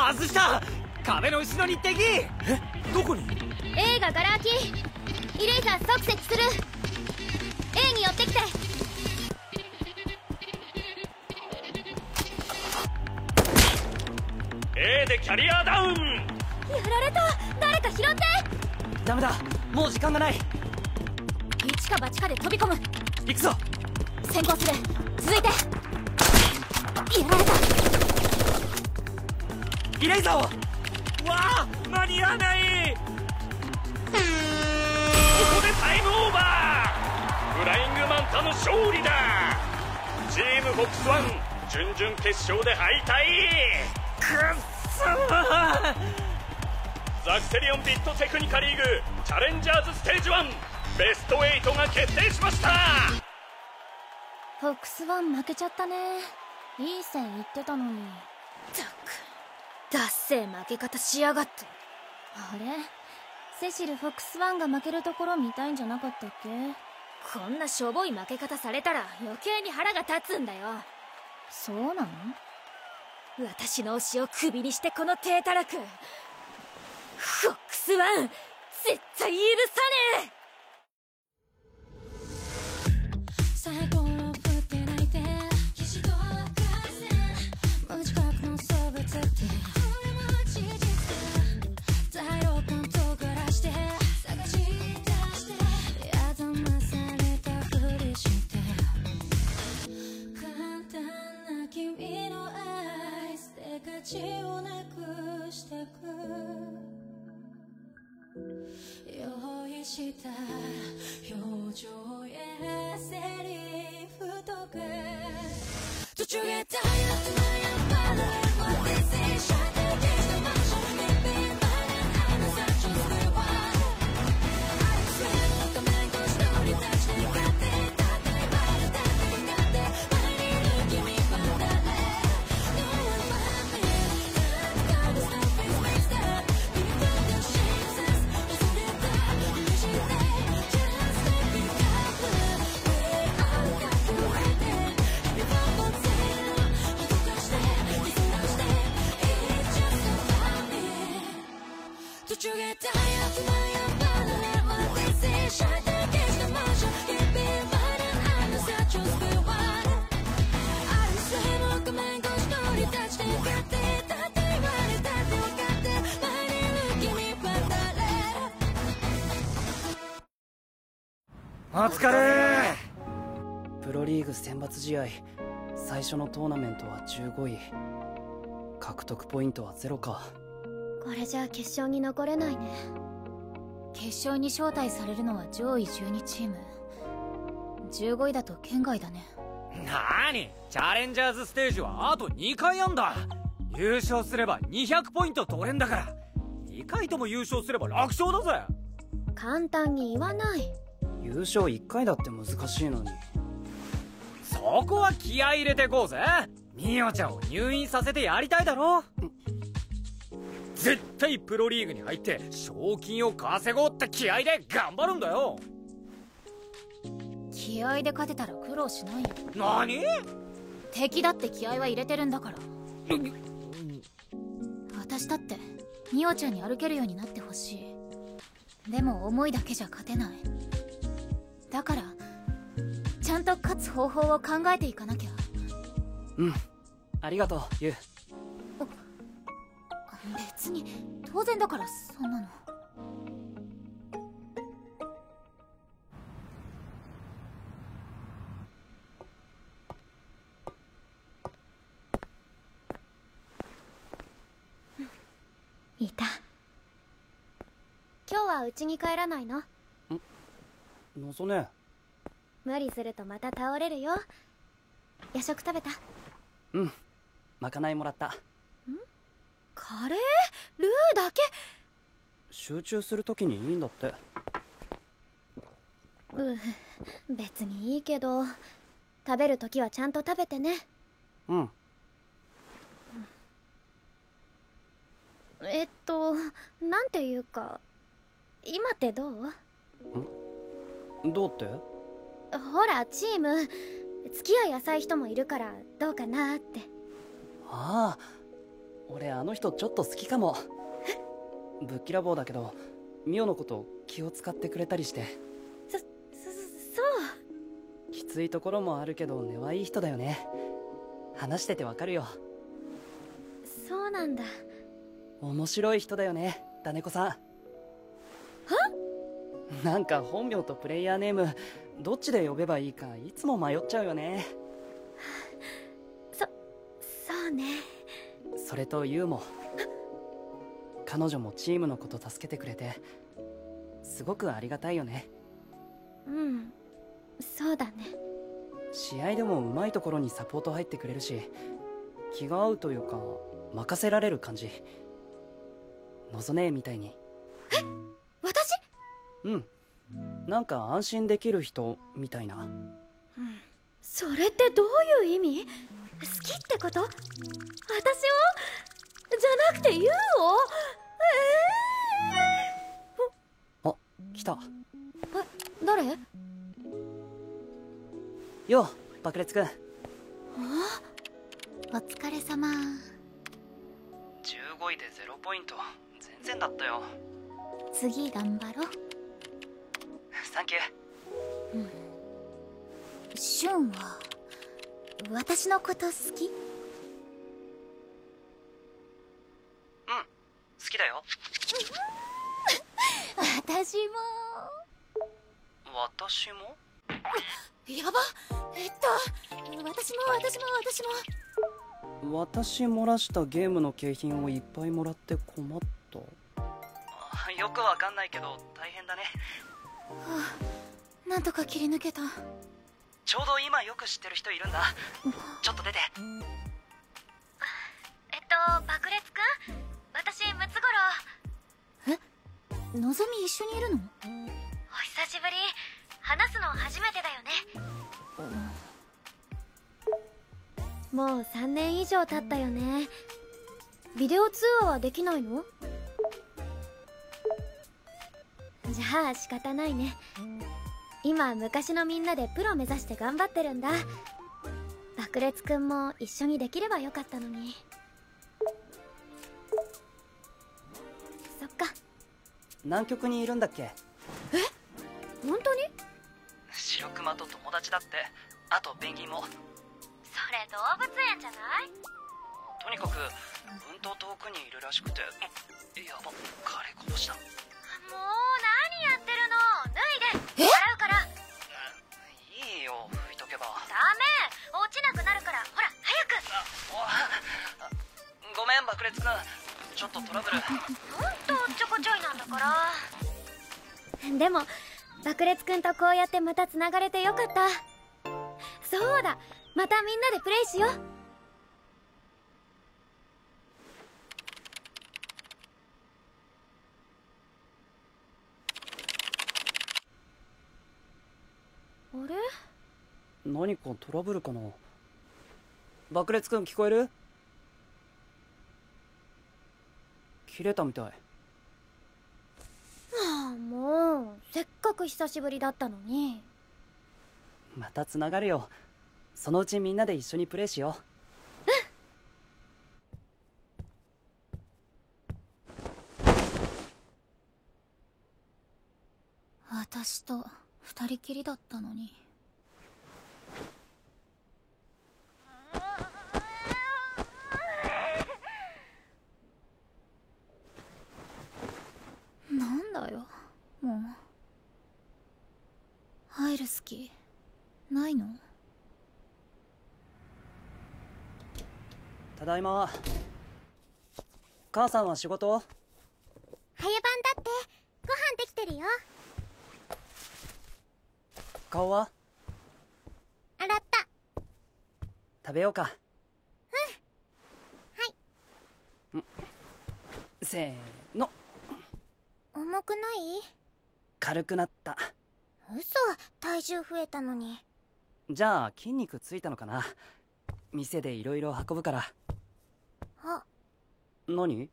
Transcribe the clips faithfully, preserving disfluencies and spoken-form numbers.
外した。壁の後ろに敵。え、どこに？ A がガラ空き。イレイザー即設する。 A に寄ってきて。 A でキャリアダウン。やられた。誰か拾って。 ダメだ、もう時間がない。 一か八かで飛び込む。 行くぞ。 先行する。続いて。やられた。 イレイザーを。 わあ、間に合わない。ここでタイムオーバー。フライングマンタの勝利だ。チームフォックスワン準々決勝で敗退。 くっそー。 ザクセリオンビットテクニカリーグチャレンジャーズステージワンベストエイトが決定しました。 フォックスワン負けちゃったね。いい線いってたのに。ったく、ダッセー負け方しやがって。あれ、セシルフォックスワンが負けるところ見たいんじゃなかったっけ？こんなしょぼい負け方されたら余計に腹が立つんだよ。そうなの？私の推しをクビにしてこの低たらく。フォックスワン絶対許さねえ。 血をなくしてく用意した表情やセリフとか途中へタイムがやっぱり What they say shine the gaze the motion living by I'm such a good one I swear 画面越しのりたちに勝ってたって言われたってなって前にいる君は誰お疲れ。プロリーグ選抜試合最初のトーナメントはじゅうごい、獲得ポイントはゼロか。 これじゃあ決勝に残れないね。決勝に招待されるのは上位じゅうにチーム。じゅうごいだと圏外だね。 なーに、チャレンジャーズステージはあとにかいあんだ。優勝すればにひゃくポイント取れんだから、にかいとも優勝すれば楽勝だぜ。 簡単に言わない。 優勝いっかいだって難しいのに。そこは気合い入れてこうぜ。ミオちゃんを入院させてやりたいだろ。絶対プロリーグに入って賞金を稼ごうって気合で頑張るんだよ。 気合で勝てたら苦労しないよ。 何？ 敵だって気合は入れてるんだから。私だってミオちゃんに歩けるようになってほしい。でも思いだけじゃ勝てない。だからちゃんと勝つ方法を考えていかなきゃ。 うん、ありがとうユウ。 別に当然だからそんなの。いた。今日は家に帰らないの？ のぞね。 無理するとまた倒れるよ。夜食食べた？ うん、まかないもらった。ん？ カレー？ルーだけ？ 集中するときにいいんだって。 うん、別にいいけど食べるときはちゃんと食べてね。 うん。 えっとなんていうか今ってどう？ ん？どうって？ ほらチーム付き合い浅い人もいるからどうかなって。 ああ、 俺あの人ちょっと好きかも。ぶっきらぼうだけどミオのこと気を使ってくれたりして。 そ、そ、そうきついところもあるけど根はいい人だよね。話しててわかるよ。 そうなんだ。 面白い人だよね、ダネコさん。は？なんか本名とプレイヤーネームどっちで呼べばいいかいつも迷っちゃうよね。 そ、そうね。 それとユウも彼女もチームのこと助けてくれてすごくありがたいよね。 うん、そうだね。 試合でも上手いところにサポート入ってくれるし気が合うというか任せられる感じ。のぞねえみたいに。 え、私？ うん、なんか安心できる人みたいな。うん、 それってどういう意味？好きってこと？私を？じゃなくてユウを？えー、 あ、来た。 え、誰？ よう、爆裂くん。あ、 お疲れ様。 じゅうごいでゼロポイント。全然だったよ。 次頑張ろう。 サンキュー。 うん。シュンは私のこと好き？ うん、好きだよ。 私も。 私も？ やば。えっと私も私も私も。 私漏らしたゲームの景品をいっぱいもらって困った。よくわかんないけど大変だね。 はあ、なんとか切り抜けた。 ちょうど今よく知ってる人いるんだ。ちょっと出て。 えっと爆裂くん、私ムツゴロウ。え、のぞみ一緒にいるの？お久しぶり。話すの初めてだよね。もうさんねん以上経ったよね。ビデオ通話はできないの？じゃあ仕方ないね。今昔のみんなでプロ目指して頑張ってるんだ。爆裂くんも一緒にできればよかったのに。そっか。 南極にいるんだっけ？ え？本当に？ 白熊と友達だって。あとペンギンも。 それ動物園じゃない？ とにかくうんと遠くにいるらしくて。やば、枯れこぼした。 もう何やってるの？脱いで。洗うから。 いいよ、拭いとけば。 ダメ、落ちなくなるから。ほら早く。 ごめん爆裂くん、ちょっとトラブル。 ほんとおっちょこちょいなんだから。でも爆裂くんとこうやってまたつながれてよかった。そうだ、またみんなでプレイしよう。あれ？ 何かトラブルかな。爆裂くん聞こえる？切れたみたい。 はあ、もうせっかく久しぶりだったのに。 またつながるよ。そのうちみんなで一緒にプレイしよう。 うん。私と二人きりだったのに。なんだよもう。入る隙ないの？ ただいま。母さんは仕事？ 早番だってご飯できてるよ。 顔は？ 洗った。 食べようか。 うん。はい。 せーの。 重くない？ 軽くなった。 嘘、体重増えたのに。 じゃあ筋肉ついたのかな。店でいろいろ運ぶから。 あ、 何？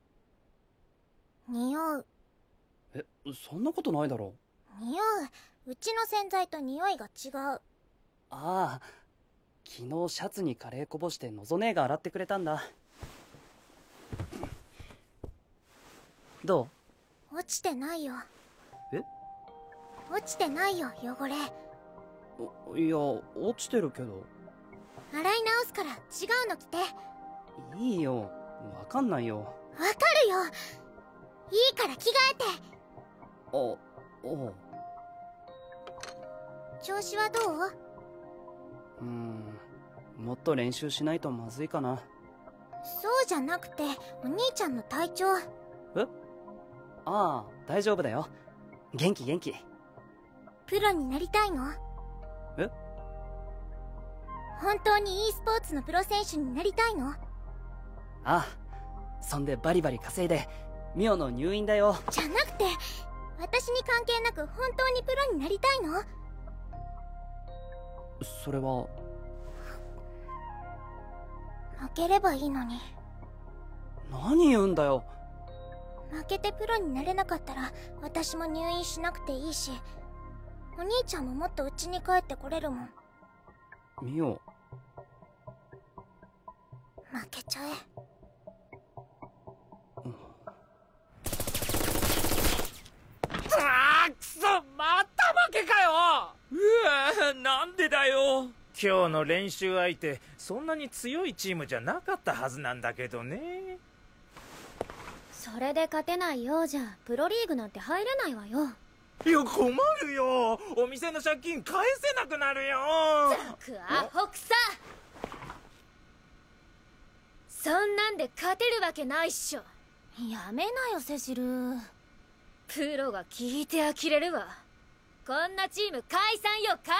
匂う。 え、そんなことないだろ。 匂う。うちの洗剤と匂いが違う。 ああ、昨日シャツにカレーこぼしてのぞ姉が洗ってくれたんだ。 ど落ちてないよ。 え落ちてないよ、汚れ。 ういや、落ちてるけど。 洗い直すから違うの着て。 いいよ、わかんないよ。 わかるよ。いいから着替えて。 あ、おう。 調子はどう？ うーん、もっと練習しないとまずいかな。 そうじゃなくて、お兄ちゃんの体調。 えああ、大丈夫だよ。元気元気。 プロになりたいの？ え本当に e スポーツのプロ選手になりたいの？ ああ、そんでバリバリ稼いでミオの入院だよ。 じゃなくて、私に関係なく本当にプロになりたいの？ それは負ければいいのに。 何言うんだよ。 負けてプロになれなかったら私も入院しなくていいし、お兄ちゃんももっと家に帰ってこれるもん。 ミオ、 負けちゃえ。 あーくそ、また負けかよ。 うわ、なんでだよ。今日の練習相手そんなに強いチームじゃなかったはずなんだけどね。 それで勝てないようじゃプロリーグなんて入れないわよ。 いや困るよ、お店の借金返せなくなるよ。 くアホくさ。そんなんで勝てるわけないっしょ。やめなよセシル。プロが聞いて呆れるわ。こんなチーム解散よ解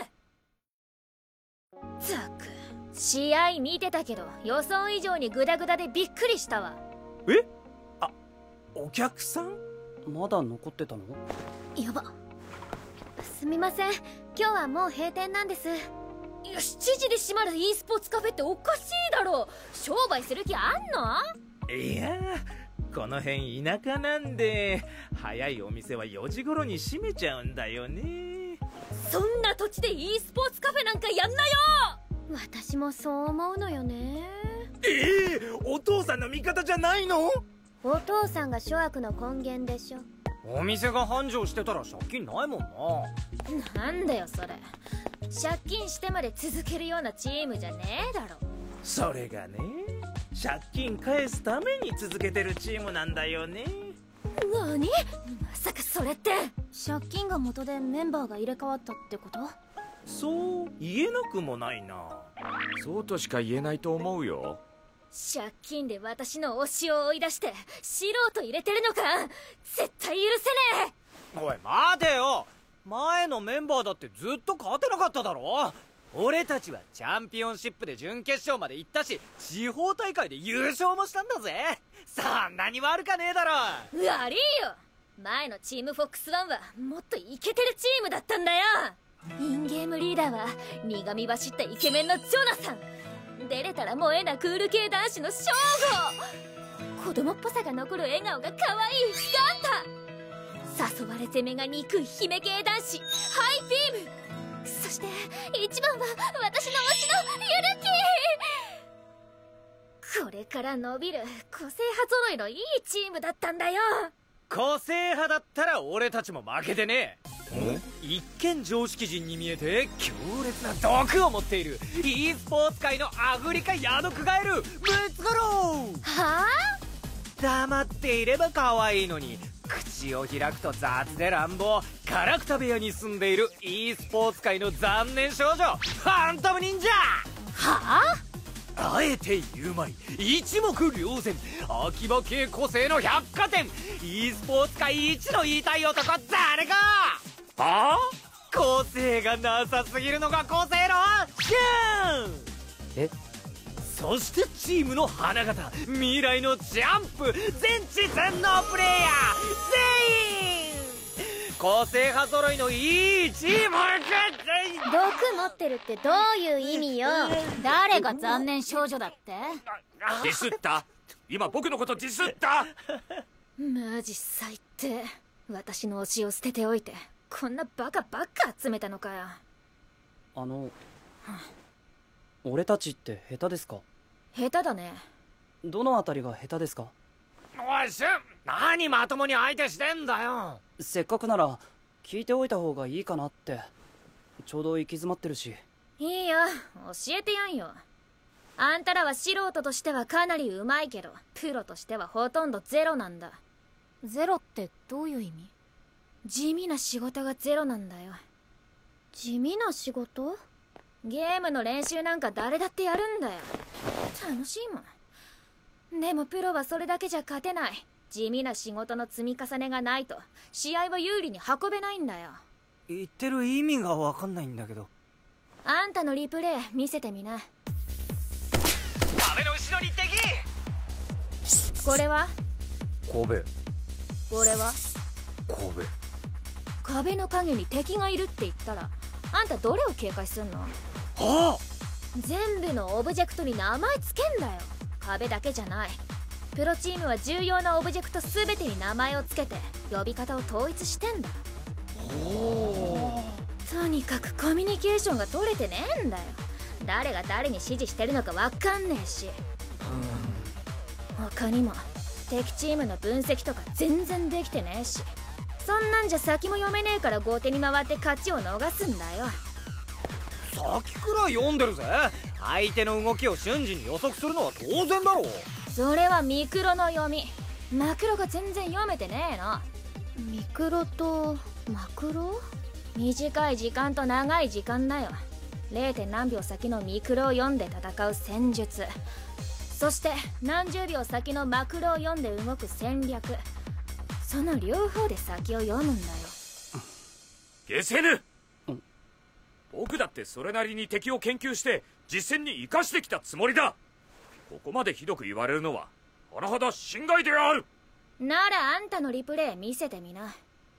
散。ったく、試合見てたけど予想以上にグダグダでびっくりしたわ。 えあ、お客さん？ まだ残ってたの？ やば。すみません、今日はもう閉店なんです。いや、しちじで閉まる e スポーツカフェっておかしいだろ。商売する気あんの？ いや、この辺田舎なんで早いお店はよじ頃に閉めちゃうんだよね。 そんな土地で e スポーツカフェなんかやんなよ。私もそう思うのよね。 ええ、お父さんの味方じゃないの？ お父さんが諸悪の根源でしょ。 お店が繁盛してたら借金ないもんな。 なんだよそれ。借金してまで続けるようなチームじゃねえだろ。 それがね、借金返すために続けてるチームなんだよね。 何？まさかそれって借金が元でメンバーが入れ替わったってこと？ そう言えなくもないな。 そうとしか言えないと思うよ。 借金で私の推しを追い出して素人入れてるのか。絶対許せねえ。 おい待てよ、前のメンバーだってずっと勝てなかっただろ。俺たちはチャンピオンシップで準決勝まで行ったし、地方大会で優勝もしたんだぜ。そんなに悪かねえだろ。 悪いよ。前のチームフォックスワンはもっとイケてるチームだったんだよ。インゲームリーダーは苦み走ったイケメンのジョナサン。出れたら萌えなクール系男子のショーゴ。子供っぽさが残る笑顔が可愛いガンタ。誘われ攻めが憎い姫系男子ハイビーム。そして一番は私の推しのユルキー。これから伸びる個性派揃いのいいチームだったんだよ。 個性派だったら俺たちも負けてねえ。一見常識人に見えて強烈な毒を持っている e スポーツ界のアフリカヤドクガエルムツゴロウ。 はあ？ 黙っていれば可愛いのに口を開くと雑で乱暴、カラクタ部屋に住んでいる e スポーツ界の残念少女ファントム忍者。 はああえて言うまい一目瞭然、秋葉系個性の百貨店 e スポーツ界一の言いたい男誰か。 はあ？ 個性がなさすぎるのが個性のシューン。 えそしてチームの花形、未来のジャンプ全知全能プレイヤー全員個性派揃いのいいチームが全員。 毒持ってるってどういう意味よ。誰が残念少女だって？ ディスった？今僕のことディスった？ マジ最低。私の推しを捨てておいてこんなバカばっか集めたのかよ。 あの俺たちって下手ですか？ 下手だね。 どのあたりが下手ですか？ おいシュン、 何まともに相手してんだよ。 せっかくなら聞いておいた方がいいかなって。ちょうど行き詰まってるし。 いいよ、教えてやんよ。あんたらは素人としてはかなり上手いけど、プロとしてはほとんどゼロなんだ。ゼロってどういう意味？地味な仕事がゼロなんだよ。地味な仕事？ゲームの練習なんか誰だってやるんだよ。楽しいもん。でもプロはそれだけじゃ勝てない。地味な仕事の積み重ねがないと試合は有利に運べないんだよ。 言ってる意味がわかんないんだけど。 あんたのリプレイ見せてみな。 壁の後ろに敵。 これは壁。 これは壁。 壁の影に敵がいるって言ったらあんたどれを警戒すんの？ はあ。 全部のオブジェクトに名前つけんだよ。壁だけじゃない。プロチームは重要なオブジェクト全てに名前をつけて呼び方を統一してんだ。 おとにかくコミュニケーションが取れてねえんだよ。誰が誰に指示してるのかわかんねえし、他にも敵チームの分析とか全然できてねえし、そんなんじゃ先も読めねえから後手に回って勝ちを逃すんだよ。 先くらい読んでるぜ。相手の動きを瞬時に予測するのは当然だろう。 それはミクロの読み。マクロが全然読めてねえの。ミクロとマクロ？短い時間と長い時間だよ。 れい. 何秒先のミクロを読んで戦う戦術、そして何十秒先のマクロを読んで動く戦略、その両方で先を読むんだよ。 ゲセヌ、 うん、 僕だってそれなりに敵を研究して実戦に生かしてきたつもりだ。ここまでひどく言われるのは甚だ心外である。 ならあんたのリプレイ見せてみな。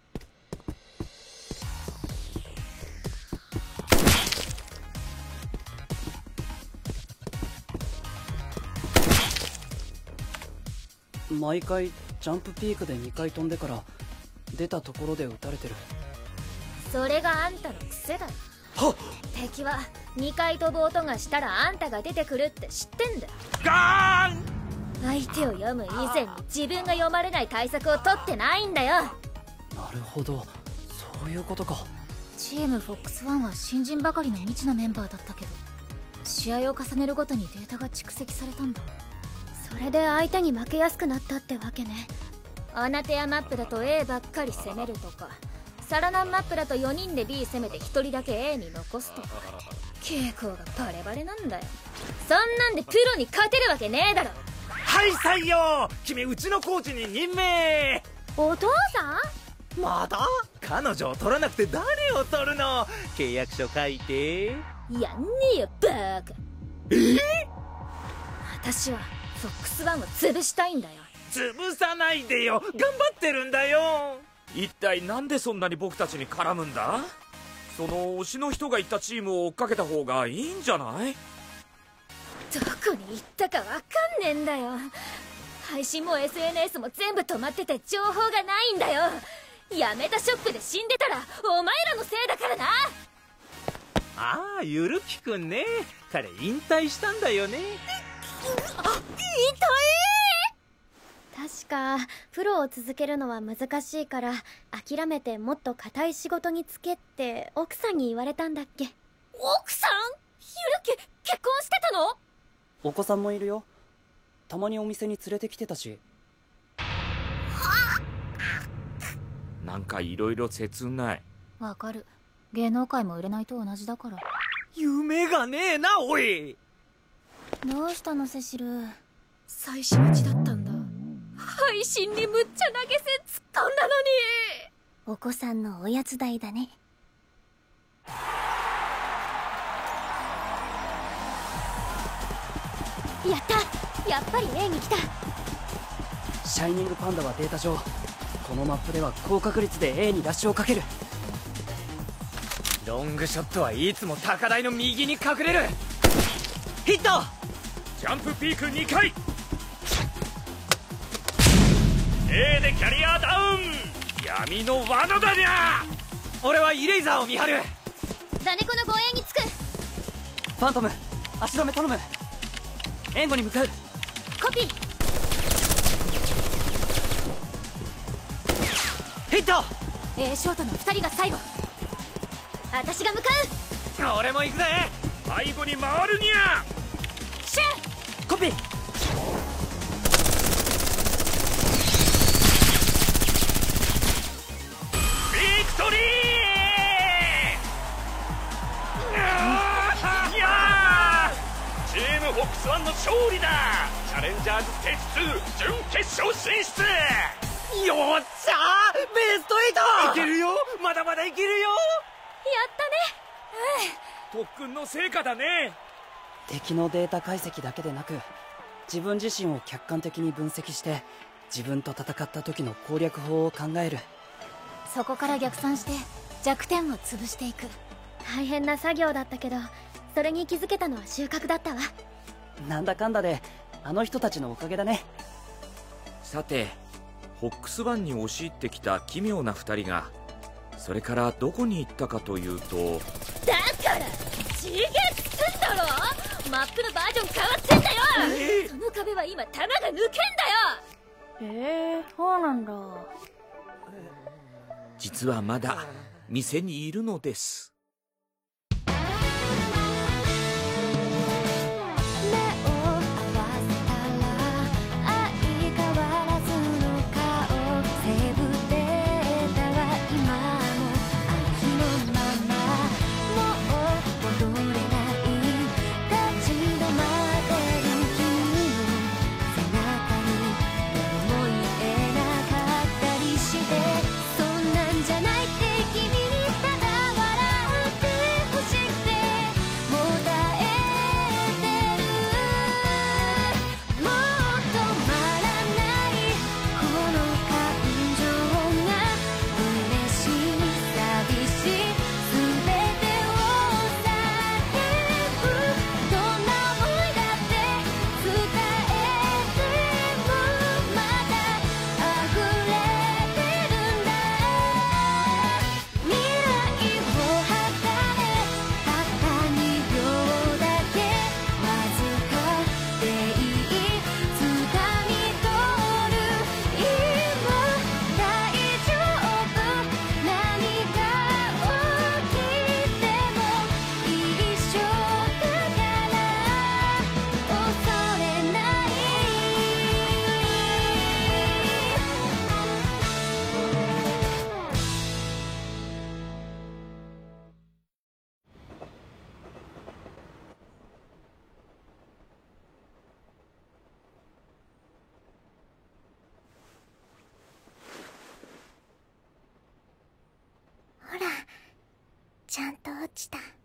毎回ジャンプピークでにかい飛んでから出たところで撃たれてる。 それがあんたの癖だよ。 はっ。 敵はにかい飛ぶ音がしたらあんたが出てくるって知ってんだ。 ガーン。 相手を読む以前に自分が読まれない対策を取ってないんだよ。 なるほど、そういうことか。 チームフォックスワンは新人ばかりの未知なメンバーだったけど、試合を重ねるごとにデータが蓄積されたんだ。それで相手に負けやすくなったってわけね。アナテアマップだと エー ばっかり攻めるとか、サラナンマップだとよにんで ビー 攻めてひとりだけ エー に残すとか、傾向がバレバレなんだよ。そんなんでプロに勝てるわけねえだろ。 はい採用。君うちのコーチに任命。 お父さん？ また彼女を取らなくて誰を取るの。契約書書いて。 やんねえよバーカ。 えー、 私はフォックスワンを潰したいんだよ。 潰さないでよ、頑張ってるんだよ。 一体なんでそんなに僕たちに絡むんだ。その推しの人が行ったチームを追っかけた方がいいんじゃない。 どこに行ったかわかんねえんだよ。配信も エスエヌエス も全部止まってて情報がないんだよ。やめたショックで死んでたらお前らのせいだからな。 ああ、ゆるきくんね。彼引退したんだよね。 あ、引退？ 確かプロを続けるのは難しいから諦めてもっと固い仕事に就けって奥さんに言われたんだっけ。 奥さん？ゆるき結婚してたの？ お子さんもいるよ。たまにお店に連れてきてたし。 なんかいろいろ切ない。 わかる。芸能界も売れないと同じだから。 夢がねえな、おい。 どうしたのセシル。 妻子持ちだったんだ。配信にむっちゃ投げ銭突っ込んだのに。 お子さんのおやつ代だね。やった、やっぱり A に来た。 シャイニングパンダはデータ上このマップでは高確率で A にラッシュをかける。 ロングショットはいつも高台の右に隠れる。ヒット。 ジャンプピークにかい。 A でキャリアダウン。闇の罠だにゃ。 俺はイレイザーを見張る。 ダネコの護衛につく。 ファントム足止め頼む。援護に向かう。 コピー。 イト。 A ショートのふたりが最後。 私が向かう。 俺も行くぜ。 背後に回るにゃ。 シュコピー。 ビクトリー。いやー、チームフォックスワンの勝利だ。チャレンジャーズステージツー準決勝進出。 よっしゃー、ベストエイト。 いけるよ、まだまだいけるよ。 やったね。 特訓の成果だね。 敵のデータ解析だけでなく、自分自身を客観的に分析して自分と戦った時の攻略法を考える。 そこから逆算して弱点を潰していく。 大変な作業だったけど、それに気づけたのは収穫だったわ。 なんだかんだであの人たちのおかげだね。 さて、フォックスワンに押し入ってきた奇妙なふたりがそれからどこに行ったかというと、 だからちげっつんだろ。マップのバージョン変わってんだよ。 えー、 その壁は今弾が抜けんだよ。 えー、そうなんだ。 実はまだ店にいるのです。 ほら、ちゃんと落ちた。